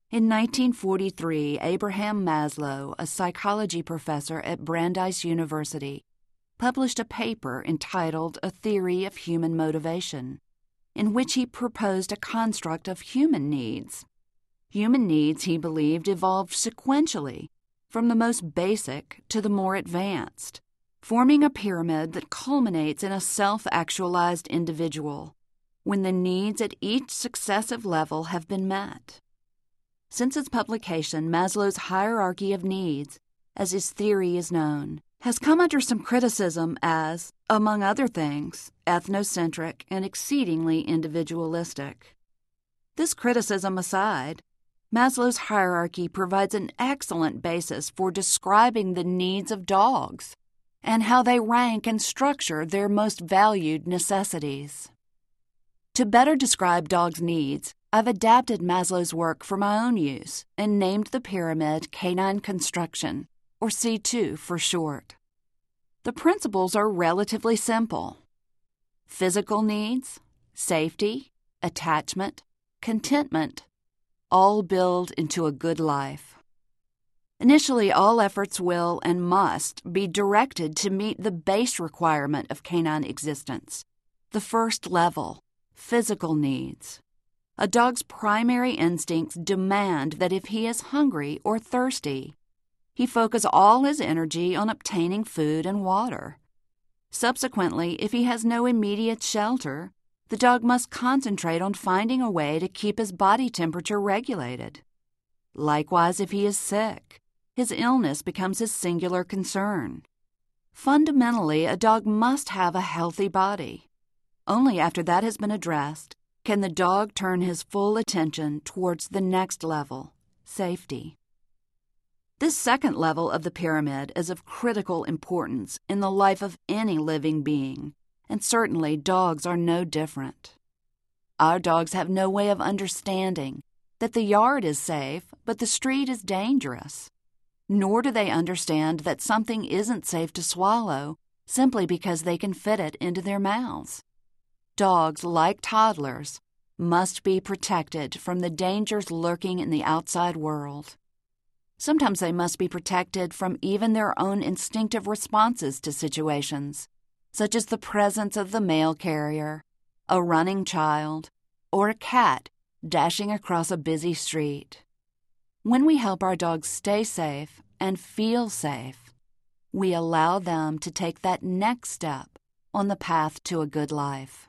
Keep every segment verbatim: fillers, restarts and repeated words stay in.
In nineteen forty-three, Abraham Maslow, a psychology professor at Brandeis University, published a paper entitled A Theory of Human Motivation, in which he proposed a construct of human needs. Human needs, he believed, evolved sequentially, from the most basic to the more advanced, forming a pyramid that culminates in a self-actualized individual, when the needs at each successive level have been met. Since its publication, Maslow's hierarchy of needs, as his theory is known, has come under some criticism as, among other things, ethnocentric and exceedingly individualistic. This criticism aside, Maslow's hierarchy provides an excellent basis for describing the needs of dogs and how they rank and structure their most valued necessities. To better describe dogs' needs, I've adapted Maslow's work for my own use and named the pyramid Canine Construction, or C two for short. The principles are relatively simple. Physical needs, safety, attachment, contentment, all build into a good life. Initially, all efforts will and must be directed to meet the base requirement of canine existence, the first level, physical needs. A dog's primary instincts demand that if he is hungry or thirsty, he focus all his energy on obtaining food and water. Subsequently, if he has no immediate shelter, the dog must concentrate on finding a way to keep his body temperature regulated. Likewise, if he is sick, his illness becomes his singular concern. Fundamentally, a dog must have a healthy body. Only after that has been addressed can the dog turn his full attention towards the next level, safety. This second level of the pyramid is of critical importance in the life of any living being, and certainly dogs are no different. Our dogs have no way of understanding that the yard is safe, but the street is dangerous. Nor do they understand that something isn't safe to swallow simply because they can fit it into their mouths. Dogs, like toddlers, must be protected from the dangers lurking in the outside world. Sometimes they must be protected from even their own instinctive responses to situations, such as the presence of the mail carrier, a running child, or a cat dashing across a busy street. When we help our dogs stay safe and feel safe, we allow them to take that next step on the path to a good life.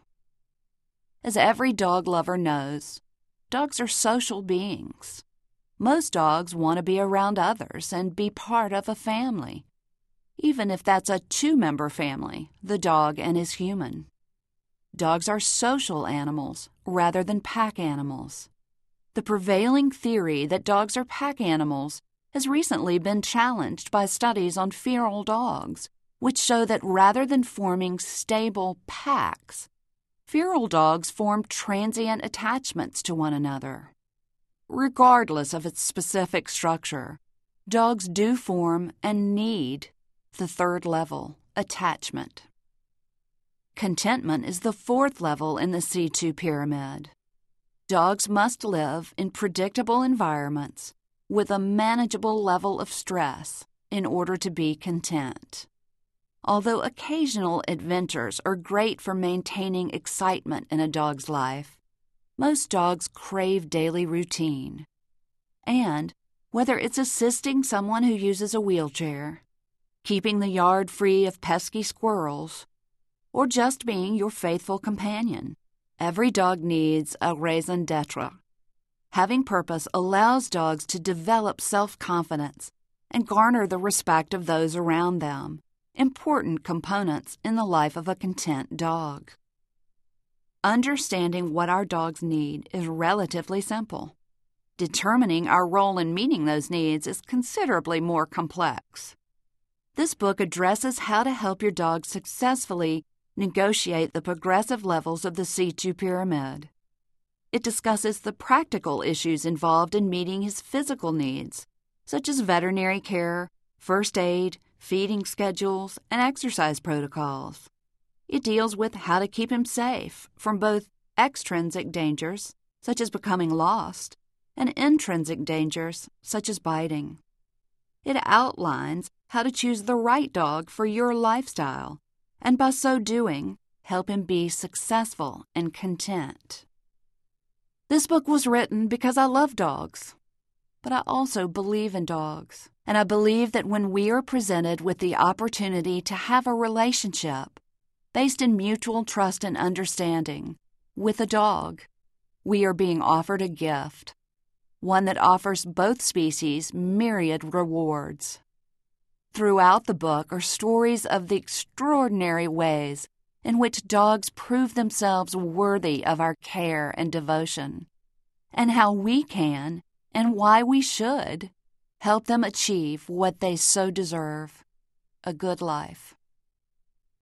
As every dog lover knows, dogs are social beings. Most dogs want to be around others and be part of a family, even if that's a two-member family, the dog and his human. Dogs are social animals rather than pack animals. The prevailing theory that dogs are pack animals has recently been challenged by studies on feral dogs, which show that rather than forming stable packs, feral dogs form transient attachments to one another. Regardless of its specific structure, dogs do form and need the third level, attachment. Contentment is the fourth level in the C two pyramid. Dogs must live in predictable environments with a manageable level of stress in order to be content. Although occasional adventures are great for maintaining excitement in a dog's life, most dogs crave daily routine. And whether it's assisting someone who uses a wheelchair, keeping the yard free of pesky squirrels, or just being your faithful companion, every dog needs a raison d'etre. Having purpose allows dogs to develop self-confidence and garner the respect of those around them, important components in the life of a content dog. Understanding what our dogs need is relatively simple. Determining our role in meeting those needs is considerably more complex. This book addresses how to help your dog successfully negotiate the progressive levels of the C two pyramid. It discusses the practical issues involved in meeting his physical needs, such as veterinary care, first aid, feeding schedules, and exercise protocols. It deals with how to keep him safe from both extrinsic dangers, such as becoming lost, and intrinsic dangers such as biting. It outlines how to choose the right dog for your lifestyle, and by so doing, help him be successful and content. This book was written because I love dogs, but I also believe in dogs, and I believe that when we are presented with the opportunity to have a relationship based in mutual trust and understanding with a dog, we are being offered a gift, one that offers both species myriad rewards. Throughout the book are stories of the extraordinary ways in which dogs prove themselves worthy of our care and devotion, and how we can, and why we should, help them achieve what they so deserve, a good life.